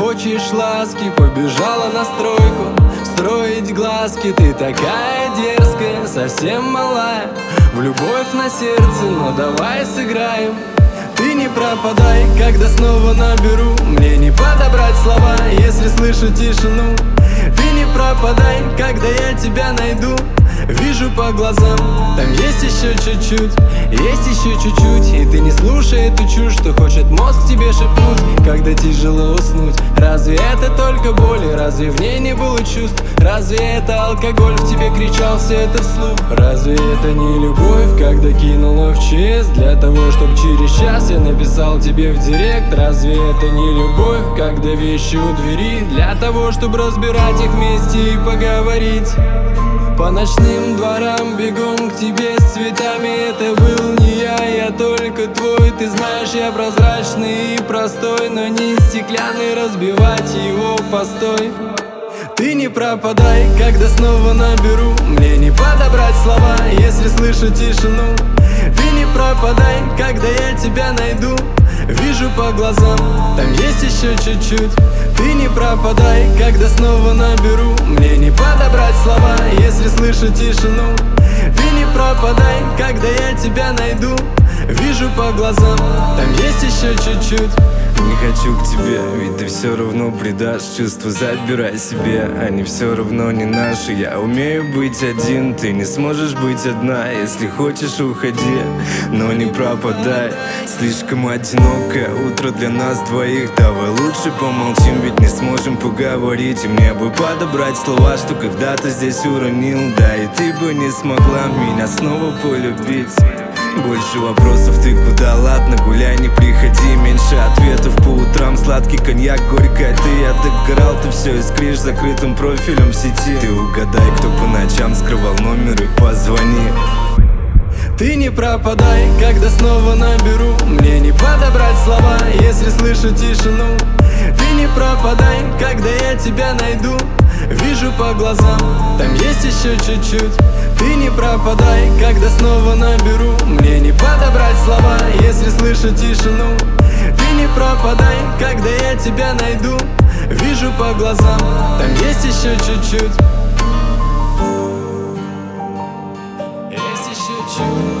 хочешь ласки, побежала на стройку строить глазки. Ты такая дерзкая, совсем малая, в любовь на сердце, но давай сыграем. Ты не пропадай, когда снова наберу, мне не подобрать слова, если слышу тишину. Ты не пропадай, когда я тебя найду, вижу по глазам, там есть еще чуть-чуть, есть еще чуть-чуть. И ты не слушай эту чушь, что хочет мозг тебе шепнуть, когда тяжело уснуть. Разве это только боль, разве в ней не было чувств? Разве это алкоголь в тебе кричал все это вслух? Разве это не любовь, когда кинула в ЧС для того, чтобы через час я написал тебе в директ? Разве это не любовь, когда вещи у двери для того, чтобы разбирать их вместе и поговорить? По ночным дворам бегом к тебе с цветами. Это был не я только твой. Ты знаешь, я прозрачный и простой, но не стеклянный, разбивать его постой. Ты не пропадай, когда снова наберу, мне не подобрать слова, если слышу тишину. Ты не пропадай, когда я тебя найду, вижу по глазам, там есть еще чуть-чуть. Ты не пропадай, когда снова наберу, мне не подобрать слова, если слышу тишину. Ты не пропадай, когда я тебя найду, вижу по глазам, там есть еще чуть-чуть. Не хочу к тебе, ведь ты все равно предашь. Чувства забирай себе, они все равно не наши. Я умею быть один, ты не сможешь быть одна. Если хочешь, уходи, но не пропадай. Слишком одинокое утро для нас двоих. Давай лучше помолчим, ведь не сможем поговорить. И мне бы подобрать слова, что когда-то здесь уронил. Да, и ты бы не смогла меня снова полюбить. Больше вопросов, ты куда? Ладно, гуляй, не приходи. Меньше ответов по утрам, сладкий коньяк, горькая ты. Я догорал, ты все искришь закрытым профилем в сети. Ты угадай, кто по ночам скрывал номер, и позвони. Ты не пропадай, когда снова наберу, мне не подобрать слова, если слышу тишину. Ты не пропадай, когда я тебя найду, вижу по глазам, там есть еще чуть-чуть. Ты не пропадай, когда снова наберу, мне не подобрать слова, если слышу тишину. Ты не пропадай, когда я тебя найду, вижу по глазам, там есть еще чуть-чуть. Есть еще чуть-чуть.